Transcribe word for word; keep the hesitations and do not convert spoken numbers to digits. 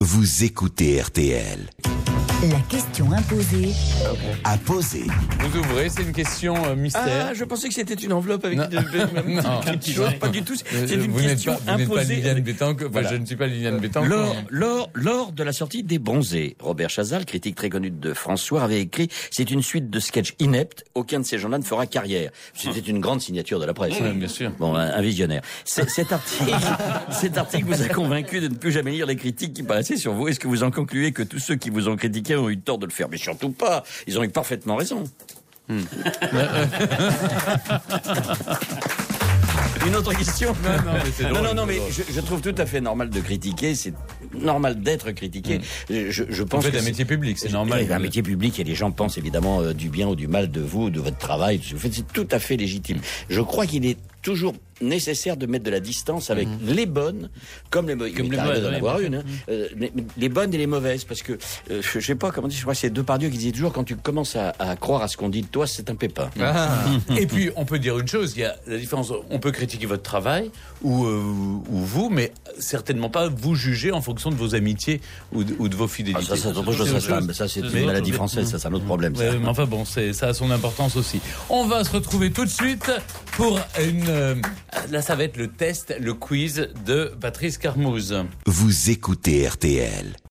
Vous écoutez R T L. La question imposée. À poser. Vous ouvrez, c'est une question euh, mystère. Ah, je pensais que c'était une enveloppe avec Non. de, de, de, Non. de petites choses. Pas du tout. C'est Euh, une vous n'êtes question pas, vous n'êtes pas imposée. Liliane Bettencourt. Enfin, Voilà. je ne suis pas Liliane Bettencourt. Lors, lors, lors de la sortie des Bronzés, Robert Chazal, critique très connu de François, avait écrit « C'est une suite de sketchs ineptes, aucun de ces gens-là ne fera carrière ». C'était une grande signature de la presse. Oui, bien sûr. Bon, un, un visionnaire. C'est- Cet article, cet article vous a convaincu de ne plus jamais lire les critiques qui paraissaient sur vous. Est-ce que vous en concluez que tous ceux qui vous ont critiqué ont eu tort de le faire? Mais surtout pas. Ils ont eu parfaitement raison. Hmm. Une autre question? Non, non, mais c'est Non, drôle, non, non, c'est mais drôle. je, je trouve tout à fait normal de critiquer. C'est normal d'être critiqué. Je, je Vous pense faites que un c'est- métier public, c'est normal. Oui, un métier public et les gens pensent évidemment euh, du bien ou du mal de vous, de votre travail. Ce que vous faites, c'est tout à fait légitime. Je crois qu'il est toujours nécessaire de mettre de la distance avec les bonnes comme les mauvaises. Comme Il les m'est arrivé mauvaises, d'en oui, avoir bien une. Hein. Euh, mais- mais les bonnes et les mauvaises, parce que euh, je, je sais pas comment dire. Je crois que c'est Depardieu qui disait toujours quand tu commences à, à croire à ce qu'on dit de toi, c'est un pépin. Ah. Et puis, on peut dire une chose, il y a la différence, on peut critiquer votre travail ou, euh, ou vous, mais certainement pas vous juger en fonction de vos amitiés ou de, ou de vos Ah, fidélités. ça, ça, c'est autre chose, ça, C'est ça, autre mais ça, c'est Mais- une maladie française, ça, c'est un autre problème. ça. Ouais, mais enfin bon, c'est, ça a son importance aussi. On va se retrouver tout de suite pour une... euh, là, ça va être le test, le quiz de Patrice Carmouze. Vous écoutez R T L.